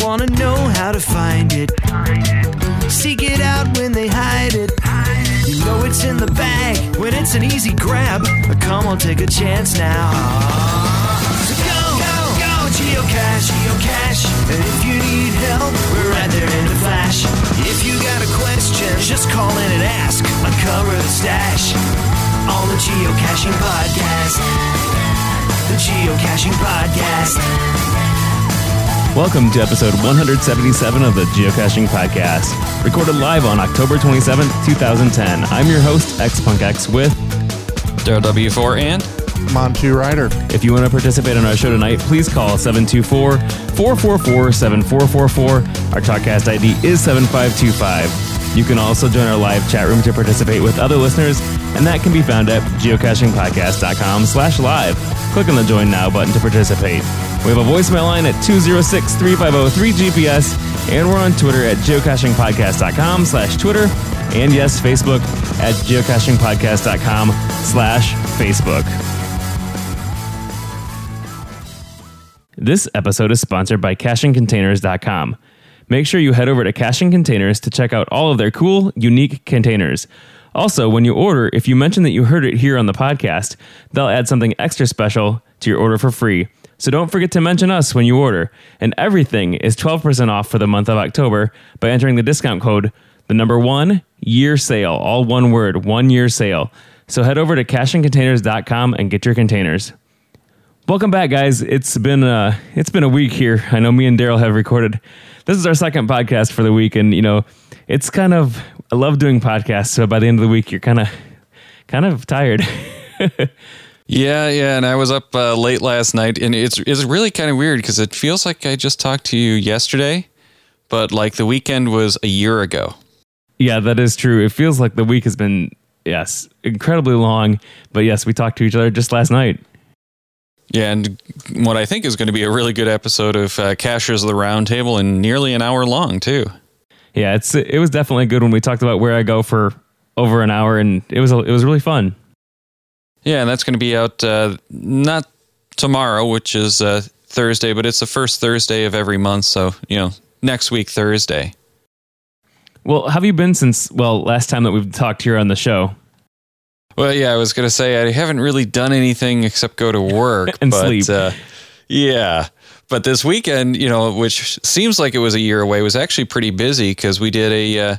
wanna know how to find it. Seek it out when they hide it. You know it's in the bag when it's an easy grab. Come on, take a chance now. So go, geocache, geocache. And if you need help, we're right there in a flash. If you got a question, just call in and ask. Uncover the stash on the Geocaching Podcast. The Geocaching Podcast. Welcome to episode 177 of the Geocaching Podcast, recorded live on October 27th, 2010. I'm your host, XPunkX, with Daryl W4 and Montu Rider. If you want to participate in our show tonight, please call 724-444-7444. Our TalkCast ID is 7525. You can also join our live chat room to participate with other listeners, and that can be found at geocachingpodcast.com/live. Click on the Join Now button to participate. We have a voicemail line at 206-350-3GPS, and we're on Twitter at geocachingpodcast.com/Twitter, and yes, Facebook at geocachingpodcast.com/Facebook. This episode is sponsored by cachingcontainers.com. Make sure you head over to Caching Containers to check out all of their cool, unique containers. Also, when you order, if you mention that you heard it here on the podcast, they'll add something extra special to your order for free. So don't forget to mention us when you order. And everything is 12% off for the month of October by entering the discount code, the number 1 year sale, all one word, 1 year sale. So head over to cachingcontainers.com and get your containers. Welcome back, guys. It's been a week here. I know me and Daryl have recorded. This is our second podcast for the week, and it's kind of, I love doing podcasts. So by the end of the week, you're kind of tired. Yeah, and I was up late last night, and it's really kind of weird because it feels like I just talked to you yesterday, but like the weekend was a year ago. Yeah, that is true. It feels like the week has been, yes, incredibly long, but yes, we talked to each other just last night. Yeah, and what I think is going to be a really good episode of Cachers of the Roundtable, and nearly an hour long too. Yeah, it was definitely good when we talked about where I go for over an hour, and it was really fun. Yeah, and that's going to be out not tomorrow, which is Thursday, but it's the first Thursday of every month, so next week Thursday. Well, have you been since last time that we've talked here on the show? Well, yeah, I was going to say I haven't really done anything except go to work and sleep. Yeah, but this weekend, which seems like it was a year away, was actually pretty busy because we did a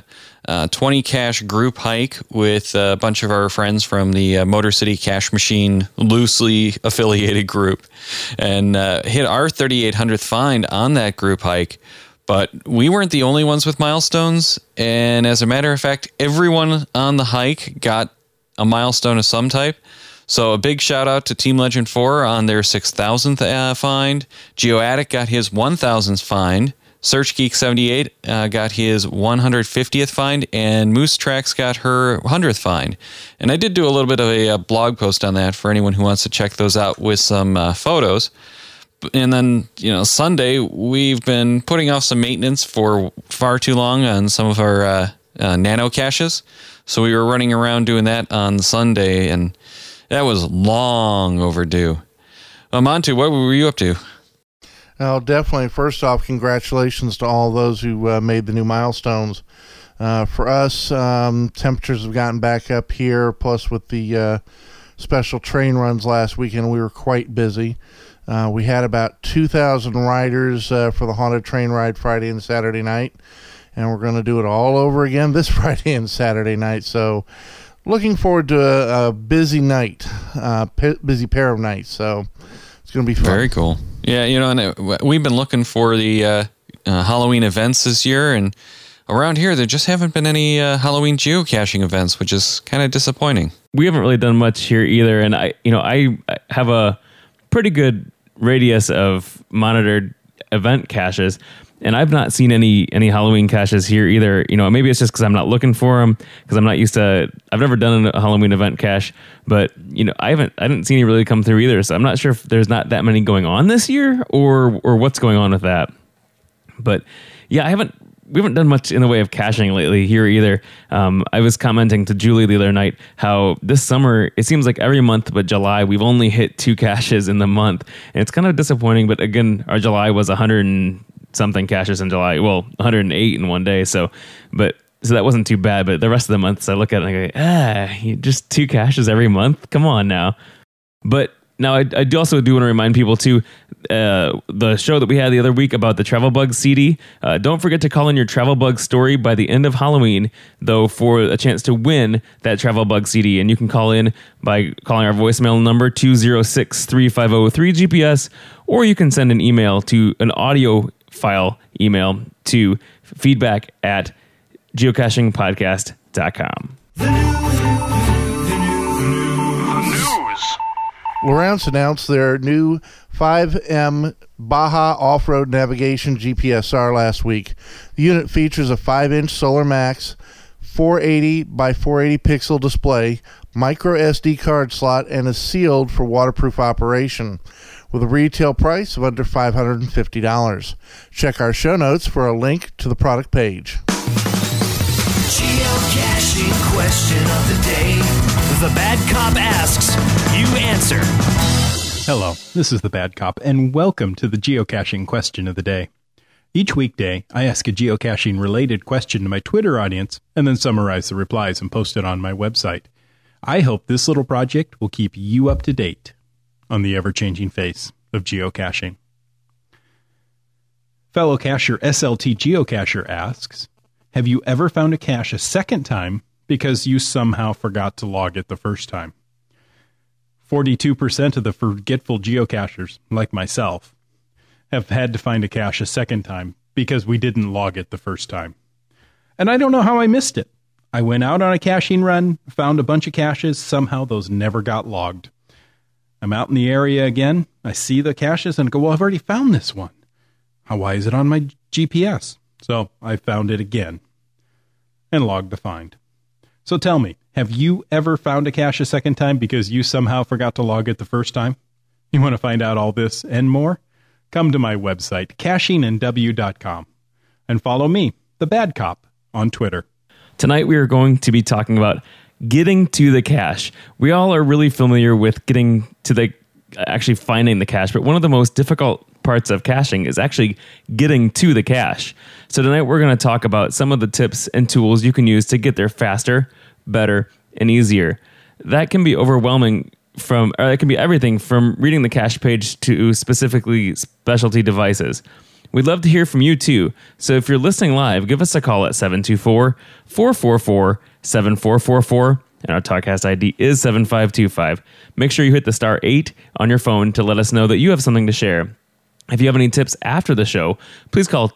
20 cache group hike with a bunch of our friends from the Motor City Cache Machine loosely affiliated group, and hit our 3,800th find on that group hike. But we weren't the only ones with milestones, and as a matter of fact, everyone on the hike got a milestone of some type. So a big shout out to Team Legend 4 on their 6,000th find. GeoAddict got his 1,000th find. SearchGeek78 got his 150th find, and Moose Tracks got her 100th find. And I did do a little bit of a blog post on that for anyone who wants to check those out with some photos. And then, Sunday, we've been putting off some maintenance for far too long on some of our nano caches. So we were running around doing that on Sunday, and that was long overdue. Montu, what were you up to? Oh, definitely. First off, congratulations to all those who made the new milestones. For us, temperatures have gotten back up here, plus with the special train runs last weekend, we were quite busy. We had about 2,000 riders for the haunted train ride Friday and Saturday night. And we're going to do it all over again this Friday and Saturday night. So looking forward to a busy night, busy pair of nights. So it's going to be fun. Very cool. Yeah, and we've been looking for the Halloween events this year. And around here, there just haven't been any Halloween geocaching events, which is kind of disappointing. We haven't really done much here either. And I have a pretty good radius of monitored event caches. And I've not seen any Halloween caches here either. Maybe it's just because I'm not looking for them, because I'm not used to. I've never done a Halloween event cache, but I didn't see any really come through either. So I'm not sure if there's not that many going on this year or what's going on with that. But yeah, we haven't done much in the way of caching lately here either. I was commenting to Julie the other night how this summer, it seems like every month but July, we've only hit 2 caches in the month. And it's kind of disappointing, but again, our July was 100 something caches in July. Well, 108 in one day. So that wasn't too bad. But the rest of the months, I look at it and I go, just 2 caches every month. Come on now. But now, I do also want to remind people, too, the show that we had the other week about the Travel Bug CD. Don't forget to call in your Travel Bug story by the end of Halloween, though, for a chance to win that Travel Bug CD. And you can call in by calling our voicemail number, 206-350-3GPS, or you can send an email to an audio file email to feedback@geocachingpodcast.com. Lowrance announced their new 5M Baja Off-Road Navigation GPSR last week. The unit features a 5-inch Solar Max, 480 by 480 pixel display, micro SD card slot, and is sealed for waterproof operation, with a retail price of under $550. Check our show notes for a link to the product page. Geocaching question of the day. The Bad Cop asks, you answer. Hello, this is the Bad Cop, and welcome to the geocaching question of the day. Each weekday, I ask a geocaching-related question to my Twitter audience, and then summarize the replies and post it on my website. I hope this little project will keep you up to date on the ever-changing face of geocaching. Fellow cacher SLT Geocacher asks, have you ever found a cache a second time because you somehow forgot to log it the first time? 42% of the forgetful geocachers, like myself, have had to find a cache a second time because we didn't log it the first time. And I don't know how I missed it. I went out on a caching run, found a bunch of caches, somehow those never got logged. I'm out in the area again, I see the caches and go, well, I've already found this one. Why is it on my GPS? So I found it again and logged the find. So tell me, have you ever found a cache a second time because you somehow forgot to log it the first time? You want to find out all this and more? Come to my website, cachingandw.com, and follow me, the Bad Cop, on Twitter. Tonight we are going to be talking about getting to the cache. We all are really familiar with getting to actually finding the cache, but one of the most difficult parts of caching is actually getting to the cache. So tonight we're going to talk about some of the tips and tools you can use to get there faster, better, and easier. That can be overwhelming it can be everything from reading the cache page to specifically specialty devices. We'd love to hear from you too. So if you're listening live, give us a call at 724-444-7444. And our TalkCast ID is 7525. Make sure you hit the star 8 on your phone to let us know that you have something to share. If you have any tips after the show, please call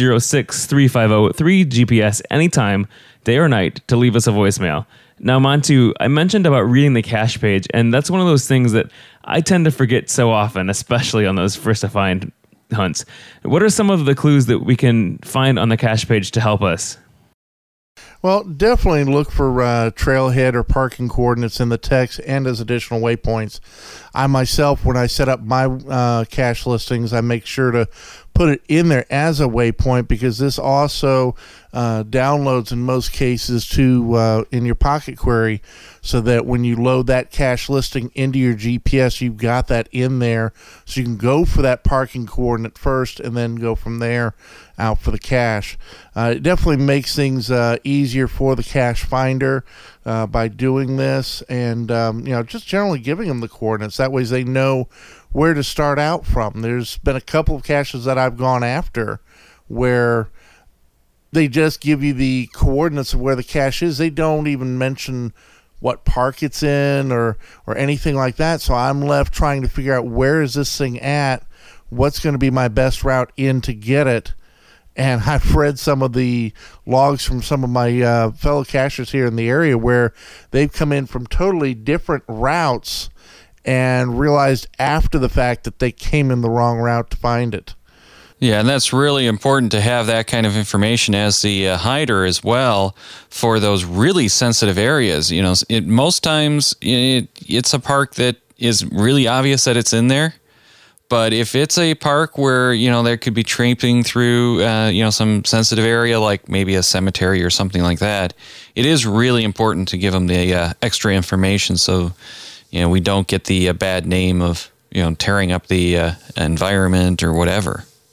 206-350-3GPS anytime, day or night, to leave us a voicemail. Now, Montu, I mentioned about reading the cache page, and that's one of those things that I tend to forget so often, especially on those first to find hunts. What are some of the clues that we can find on the cache page to help us? Well, definitely look for trailhead or parking coordinates in the text and as additional waypoints. I myself, when I set up my cache listings, I make sure to put it in there as a waypoint, because this also downloads in most cases to in your Pocket Query, so that when you load that cache listing into your GPS, you've got that in there, so you can go for that parking coordinate first and then go from there out for the cache. It definitely makes things easier for the cache finder by doing this, and just generally giving them the coordinates. That way they know where to start out from. There's been a couple of caches that I've gone after where they just give you the coordinates of where the cache is. They don't even mention what park it's in or anything like that. So I'm left trying to figure out, where is this thing at? What's going to be my best route in to get it? And I've read some of the logs from some of my fellow cachers here in the area where they've come in from totally different routes and realized after the fact that they came in the wrong route to find it. Yeah, and that's really important to have that kind of information as the hider as well for those really sensitive areas. You know, most times it's a park that is really obvious that it's in there. But if it's a park where, there could be traipsing through, some sensitive area, like maybe a cemetery or something like that, it is really important to give them the extra information so, we don't get the bad name of, tearing up the environment or whatever.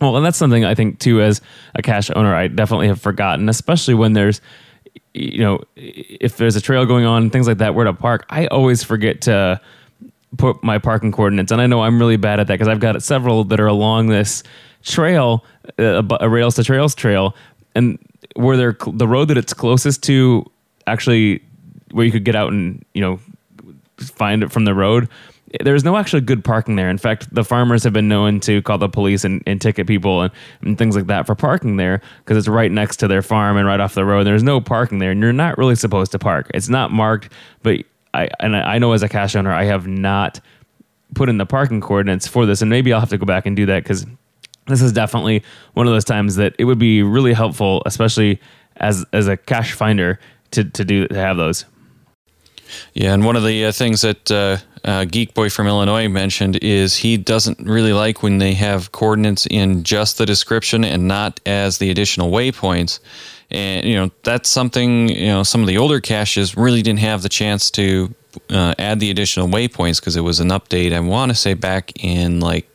Well, and that's something I think too, as a cache owner, I definitely have forgotten, especially when there's, if there's a trail going on, things like that, where to park. I always forget to put my parking coordinates. And I know I'm really bad at that because I've got several that are along this trail, a Rails to Trails trail, and where they're the road that it's closest to, actually where you could get out and, find it from the road, there's no actually good parking there. In fact, the farmers have been known to call the police and ticket people and things like that for parking there, because it's right next to their farm and right off the road. There's no parking there, and you're not really supposed to park. It's not marked, but I know as a cache owner, I have not put in the parking coordinates for this, and maybe I'll have to go back and do that, because this is definitely one of those times that it would be really helpful, especially as a cache finder, to have those. Yeah, and one of the things that Geek Boy from Illinois mentioned is he doesn't really like when they have coordinates in just the description and not as the additional waypoints. And, that's something, some of the older caches really didn't have the chance to add the additional waypoints, because it was an update, I want to say back in like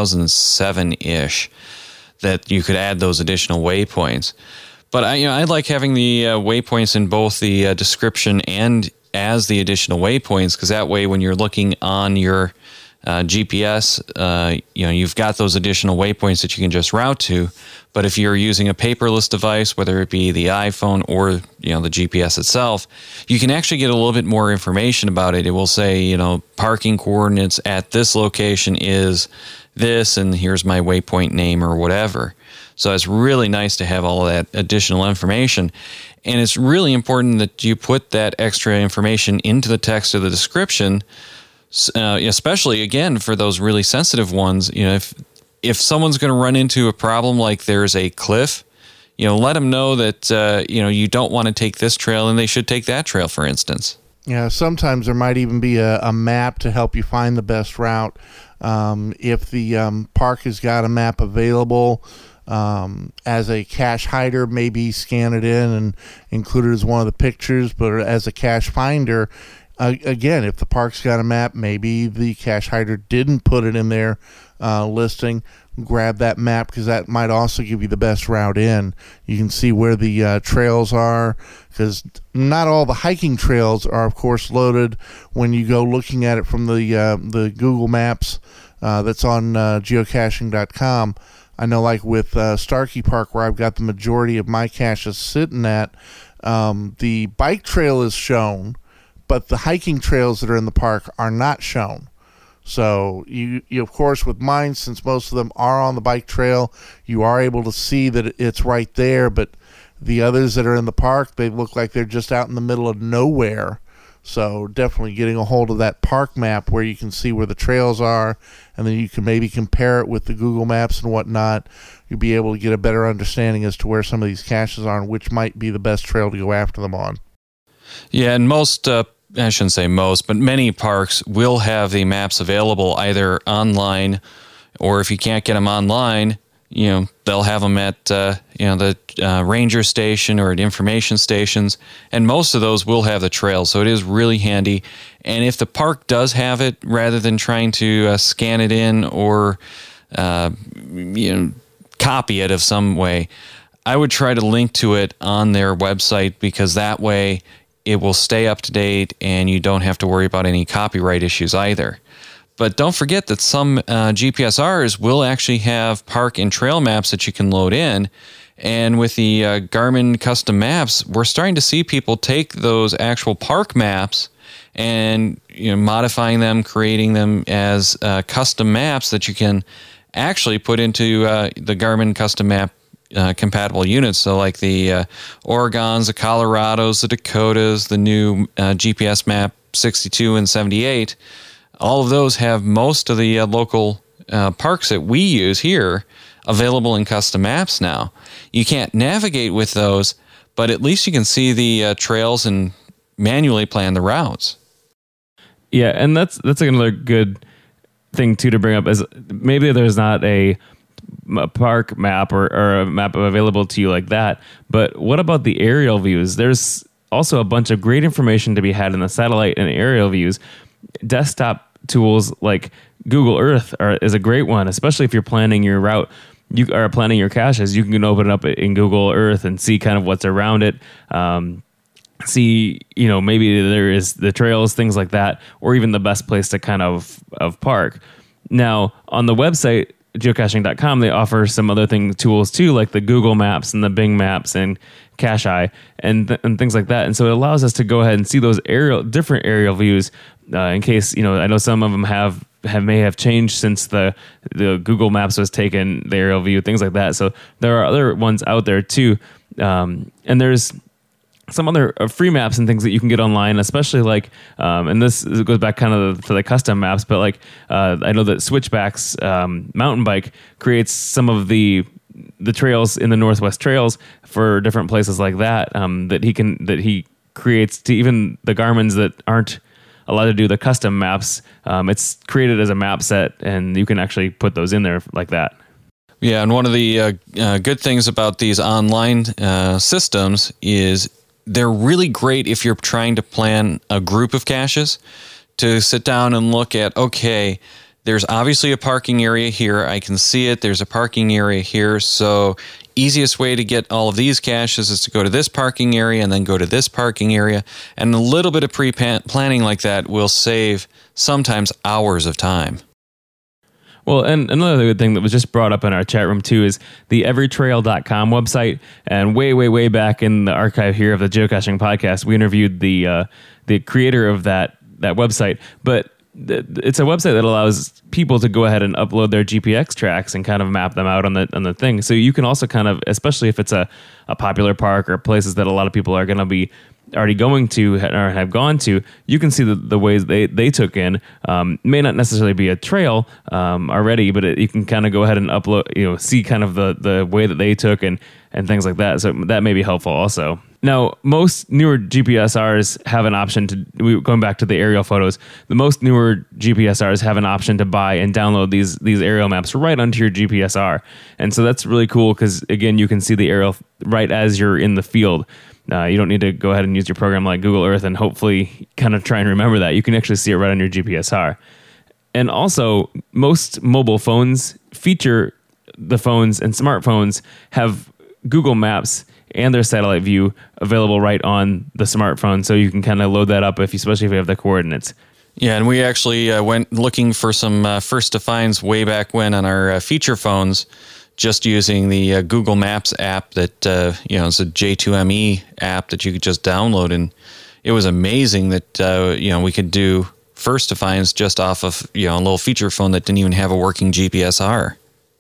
2007-ish, that you could add those additional waypoints. But I like having the waypoints in both the description and as the additional waypoints, because that way when you're looking on your GPS, you've got those additional waypoints that you can just route to. But if you're using a paperless device, whether it be the iPhone or the GPS itself, you can actually get a little bit more information about it. It will say, parking coordinates at this location is this, and here's my waypoint name or whatever. So it's really nice to have all of that additional information. And it's really important that you put that extra information into the text of the description, especially, again, for those really sensitive ones. If someone's going to run into a problem like there's a cliff, let them know that, you don't want to take this trail and they should take that trail, for instance. Yeah, sometimes there might even be a map to help you find the best route. If the park has got a map available, as a cache hider, maybe scan it in and include it as one of the pictures. But as a cache finder, again, if the park's got a map, maybe the cache hider didn't put it in their listing. Grab that map, because that might also give you the best route in. You can see where the trails are, because not all the hiking trails are, of course, loaded when you go looking at it from the Google Maps that's on geocaching.com. I know, like with Starkey Park, where I've got the majority of my caches sitting at, the bike trail is shown, but the hiking trails that are in the park are not shown. So you of course, with mine, since most of them are on the bike trail, you are able to see that it's right there, but the others that are in the park, they look like they're just out in the middle of nowhere. So definitely getting a hold of that park map where you can see where the trails are, and then you can maybe compare it with the Google Maps and whatnot. You'll be able to get a better understanding as to where some of these caches are and which might be the best trail to go after them on. Yeah, and most, I shouldn't say most, but many parks will have the maps available either online, or if you can't get them online, they'll have them at the ranger station or at information stations, and most of those will have the trails, so it is really handy. And if the park does have it, rather than trying to scan it in or copy it of some way, I would try to link to it on their website, because that way it will stay up to date and you don't have to worry about any copyright issues either. But don't forget that some GPSRs will actually have park and trail maps that you can load in. And with the Garmin custom maps, we're starting to see people take those actual park maps and modifying them, creating them as custom maps that you can actually put into the Garmin custom map compatible units. So like the Oregons, the Colorados, the Dakotas, the new GPS map 62 and 78, all of those have most of the local parks that we use here available in custom maps now. You can't navigate with those, but at least you can see the trails and manually plan the routes. Yeah, and that's another good thing too to bring up, is maybe there's not a park map or a map available to you like that, but what about the aerial views? There's also a bunch of great information to be had in the satellite and aerial views. Desktop tools like Google Earth is a great one, especially if you're planning your route. you are planning your caches, you can open it up in Google Earth and see kind of what's around it. See, maybe there is the trails, things like that, or even the best place to kind of park. Now, on the website, geocaching.com, they offer some other tools too, like the Google Maps and the Bing Maps and CacheEye and things like that. And so it allows us to go ahead and see those different aerial views in case, I know some of them may have changed since the Google Maps was taken, the aerial view, things like that. So there are other ones out there too. And there's some other free maps and things that you can get online, especially like, and this goes back kind of to the custom maps, but like, I know that Switchbacks mountain bike creates some of the trails in the Northwest Trails for different places like that, that he creates to even the Garmins that aren't allowed to do the custom maps. It's created as a map set, and you can actually put those in there like that. Yeah, and one of the good things about these online systems is they're really great if you're trying to plan a group of caches, to sit down and look at, okay, there's obviously a parking area here. I can see it. There's a parking area here. So easiest way to get all of these caches is to go to this parking area and then go to this parking area. And a little bit of pre-planning like that will save sometimes hours of time. Well, and another good thing that was just brought up in our chat room too is the everytrail.com website. And way back in the archive here of the Geocaching podcast, we interviewed the creator of that website. But it's a website that allows people to go ahead and upload their GPX tracks and kind of map them out on the thing. So you can also kind of, especially if it's a popular park or places that a lot of people are going to be already going to or have gone to, you can see the ways they took in. May not necessarily be a trail already, but you can kind of go ahead and upload, see kind of the way that they took and things like that. So that may be helpful also. Now, most newer GPSRs have an option going back to the aerial photos, the most newer GPSRs have an option to buy and download these aerial maps right onto your GPSR. And so that's really cool because, again, you can see the aerial right as you're in the field. You don't need to go ahead and use your program like Google Earth and hopefully kind of try and remember that. You can actually see it right on your GPSR. And also, most mobile phones feature the phones, and smartphones have Google Maps and their satellite view available right on the smartphone, so you can kind of load that up especially if you have the coordinates. Yeah, and we actually went looking for some first to finds way back when on our feature phones, just using the Google Maps app that it's a J2ME app that you could just download, and it was amazing that we could do first to finds just off of a little feature phone that didn't even have a working GPSR.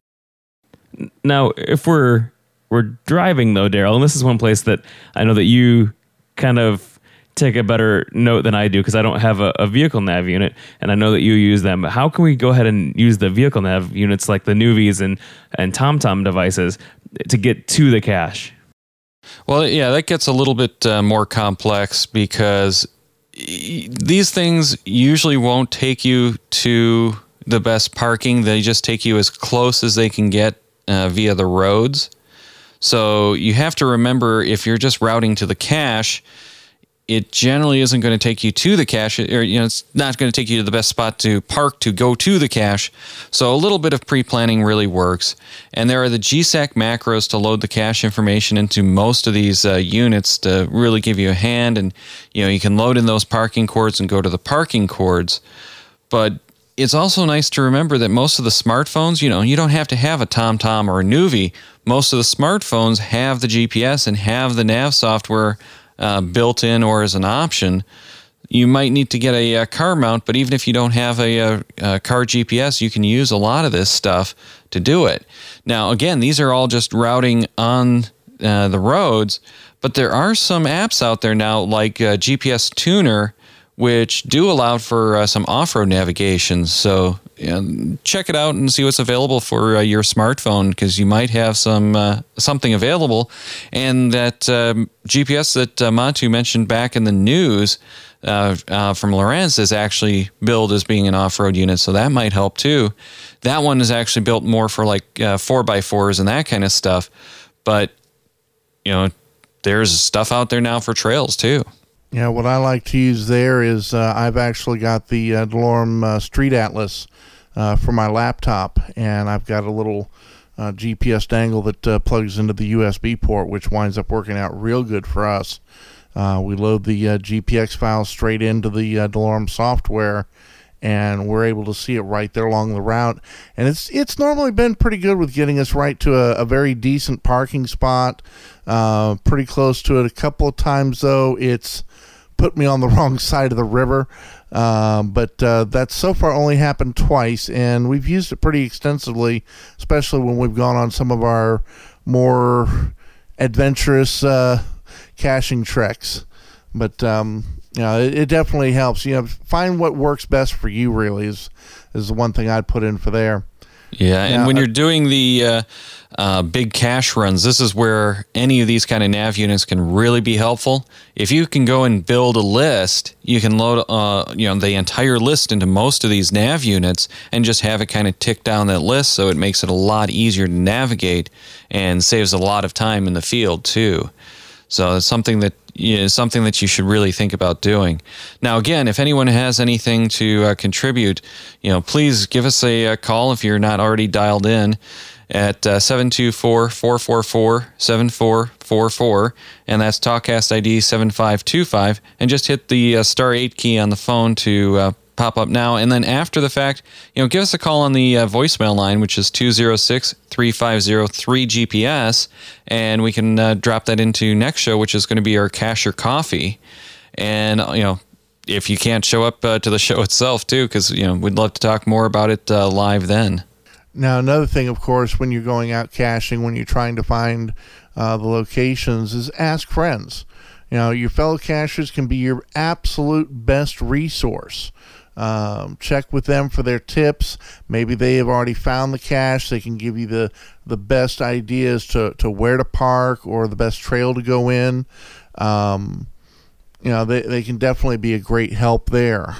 Now, if we're driving though, Daryl, and this is one place that I know that you kind of take a better note than I do because I don't have a vehicle nav unit, and I know that you use them. But how can we go ahead and use the vehicle nav units like the Nuvies and TomTom devices to get to the cache? Well, yeah, that gets a little bit more complex because these things usually won't take you to the best parking. They just take you as close as they can get via the roads. So you have to remember, if you're just routing to the cache, it generally isn't going to take you to the cache, or it's not going to take you to the best spot to park to go to the cache. So a little bit of pre-planning really works. And there are the GSAC macros to load the cache information into most of these units to really give you a hand. And you can load in those parking coords and go to the parking coords. But it's also nice to remember that most of the smartphones, you don't have to have a TomTom or a Nuvi. Most of the smartphones have the GPS and have the nav software built in or as an option. You might need to get a car mount, but even if you don't have a car GPS, you can use a lot of this stuff to do it. Now, again, these are all just routing on the roads, but there are some apps out there now like GPS Tuner, which do allow for some off-road navigation. So check it out and see what's available for your smartphone, because you might have something available. And that GPS that Montu mentioned back in the news from Lorenz is actually billed as being an off-road unit, so that might help too. That one is actually built more for like 4x4s and that kind of stuff. But there's stuff out there now for trails too. Yeah, what I like to use there is I've actually got the DeLorme Street Atlas for my laptop, and I've got a little GPS dangle that plugs into the USB port, which winds up working out real good for us. We load the GPX file straight into the DeLorme software, and we're able to see it right there along the route. And it's normally been pretty good with getting us right to a very decent parking spot, pretty close to it. A couple of times, though, it's put me on the wrong side of the river. But that's so far only happened twice, and we've used it pretty extensively, especially when we've gone on some of our more adventurous caching treks. But it definitely helps. Find what works best for you. Really is the one thing I'd put in for there. Yeah, and when you're doing the big cache runs, this is where any of these kind of nav units can really be helpful. If you can go and build a list, you can load the entire list into most of these nav units and just have it kind of tick down that list, so it makes it a lot easier to navigate and saves a lot of time in the field too. So it's something that you should really think about doing. Now, again, if anyone has anything to contribute, please give us a call if you're not already dialed in at 724-444-7444, and that's TalkCast ID 7525, and just hit the *8 key on the phone to pop up now. And then after the fact, give us a call on the voicemail line, which is 206-350-3GPS, and we can drop that into next show, which is going to be our Cache or Coffee. And if you can't show up to the show itself too, because we'd love to talk more about it live then. Now, another thing, of course, when you're going out caching, when you're trying to find the locations, is ask friends. Your fellow cachers can be your absolute best resource. Check with them for their tips. Maybe they have already found the cache. They can give you the best ideas to where to park or the best trail to go in. They can definitely be a great help there.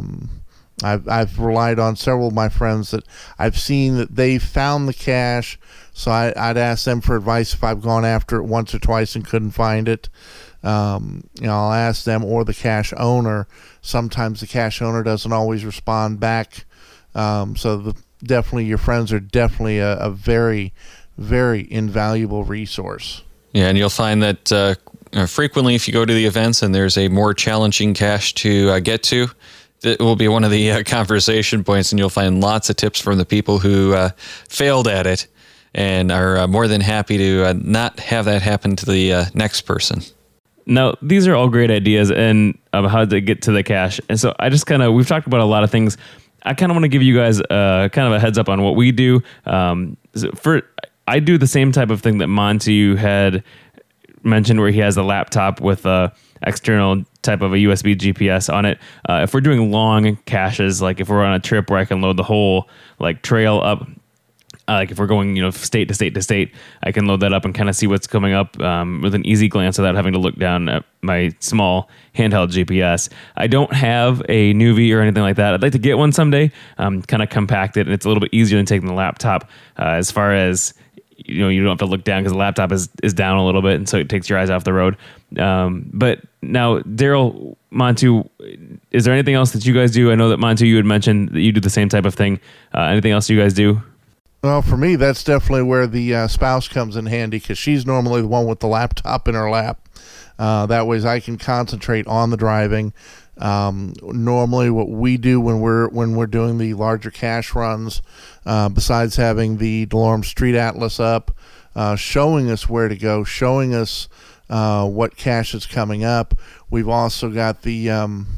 I've relied on several of my friends that I've seen that they've found the cache, so I'd ask them for advice if I've gone after it once or twice and couldn't find it. I'll ask them or the cache owner. Sometimes the cache owner doesn't always respond back. Definitely your friends are definitely a very, very invaluable resource. Yeah, and you'll find that frequently if you go to the events and there's a more challenging cache to get to, that will be one of the conversation points, and you'll find lots of tips from the people who failed at it and are more than happy to not have that happen to the next person. Now, these are all great ideas and of how to get to the cache. And so I just we've talked about a lot of things. I kind of want to give you guys kind of a heads up on what we do. I do the same type of thing that Monty had mentioned, where he has a laptop with a external type of a USB GPS on it. If we're doing long caches, like if we're on a trip where I can load the whole trail up, like if we're going, state to state to state, I can load that up and kind of see what's coming up with an easy glance without having to look down at my small handheld GPS. I don't have a Nuvi or anything like that. I'd like to get one someday, kind of compacted, and it's a little bit easier than taking the laptop as far as, you don't have to look down because the laptop is down a little bit, and so it takes your eyes off the road. But now, Daryl, Montu, is there anything else that you guys do? I know that, Montu, you had mentioned that you do the same type of thing. Anything else you guys do? Well, for me, that's definitely where the spouse comes in handy, because she's normally the one with the laptop in her lap. That way I can concentrate on the driving. Normally what we do when we're doing the larger cache runs, besides having the DeLorme Street Atlas up, showing us where to go, showing us what cache is coming up, we've also got the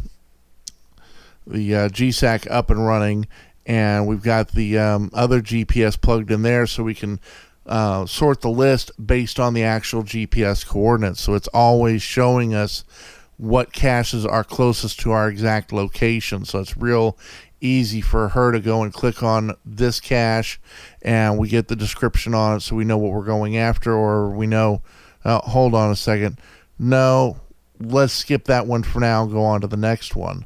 GSAC up and running, and we've got the other GPS plugged in there, so we can sort the list based on the actual GPS coordinates. So it's always showing us what caches are closest to our exact location. So it's real easy for her to go and click on this cache, and we get the description on it, so we know what we're going after, or we know, hold on a second, no, let's skip that one for now and go on to the next one.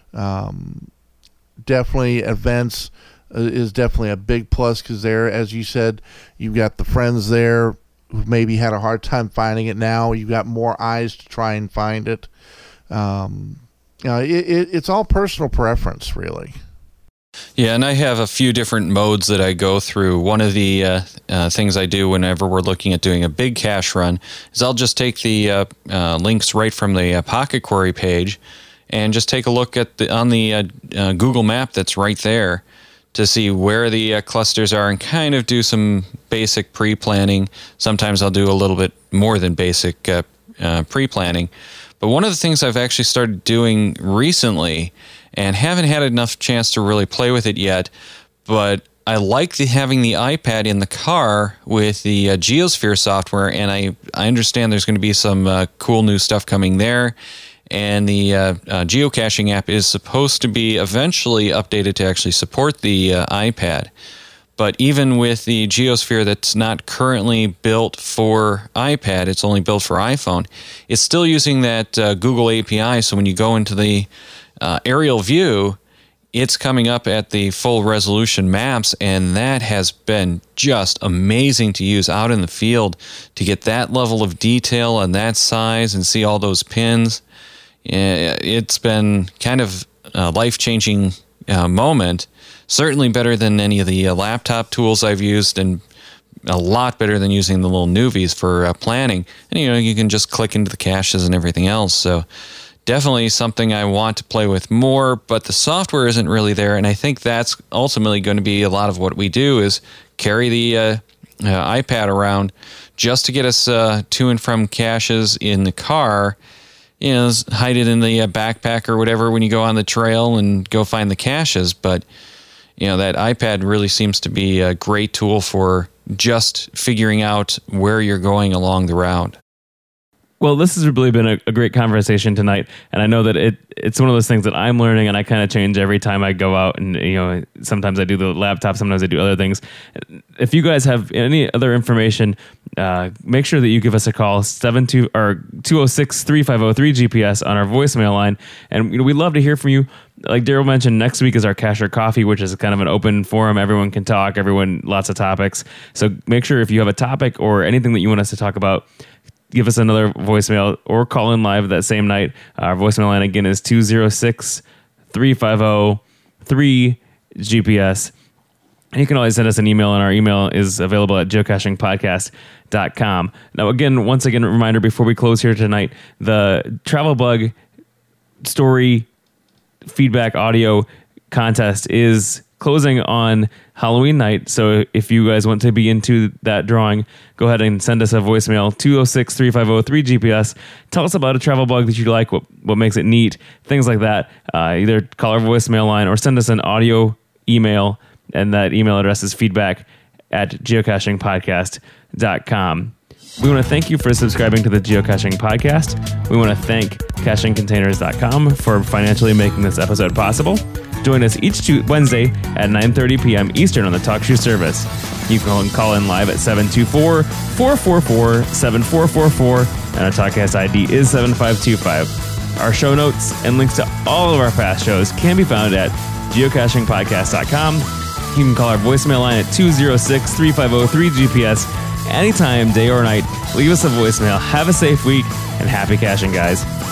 Definitely events is definitely a big plus, because there, as you said, you've got the friends there who maybe had a hard time finding it. Now you've got more eyes to try and find it. It's all personal preference, really. Yeah, and I have a few different modes that I go through. One of the things I do whenever we're looking at doing a big cache run is I'll just take the links right from the Pocket Query page and just take a look at on the Google map that's right there to see where the clusters are and kind of do some basic pre-planning. Sometimes I'll do a little bit more than basic pre-planning. But one of the things I've actually started doing recently, and haven't had enough chance to really play with it yet, but I like having the iPad in the car with the Geosphere software, and I understand there's going to be some cool new stuff coming there. And the geocaching app is supposed to be eventually updated to actually support the iPad. But even with the Geosphere that's not currently built for iPad, it's only built for iPhone, it's still using that Google API. So when you go into the aerial view, it's coming up at the full resolution maps, and that has been just amazing to use out in the field to get that level of detail and that size and see all those pins. It's been kind of a life-changing moment. Certainly better than any of the laptop tools I've used, and a lot better than using the little Nuvies for planning. And you can just click into the caches and everything else. So definitely something I want to play with more, but the software isn't really there. And I think that's ultimately going to be a lot of what we do is carry the iPad around just to get us to and from caches in the car. Hide it in the backpack or whatever when you go on the trail and go find the caches. But, that iPad really seems to be a great tool for just figuring out where you're going along the route. Well, this has really been a great conversation tonight, and I know that it's one of those things that I'm learning, and I kind of change every time I go out, and sometimes I do the laptop, sometimes I do other things. If you guys have any other information, make sure that you give us a call, 206-350-3GPS on our voicemail line, and we'd love to hear from you. Like Daryl mentioned, next week is our Cacher Coffee, which is kind of an open forum. Everyone can talk, lots of topics. So make sure if you have a topic or anything that you want us to talk about, give us another voicemail or call in live that same night. Our voicemail line again is 206-350-3GPS. And you can always send us an email, and our email is available at geocachingpodcast.com. Now, once again, a reminder before we close here tonight, the Travel Bug story feedback audio contest is closing on Halloween night. So if you guys want to be into that drawing, go ahead and send us a voicemail, 206-350-3GPS. Tell us about a travel bug that you like, what makes it neat, things like that. Either call our voicemail line or send us an audio email, and that email address is feedback@geocachingpodcast.com. We want to thank you for subscribing to the Geocaching Podcast. We want to thank cachingcontainers.com for financially making this episode possible. Join us each Wednesday at 9:30 p.m. Eastern on the TalkShoe service. You can call in live at 724-444-7444, and our TalkCast ID is 7525. Our show notes and links to all of our past shows can be found at geocachingpodcast.com. You can call our voicemail line at 206-350-3GPS anytime, day or night. Leave us a voicemail. Have a safe week, and happy caching, guys.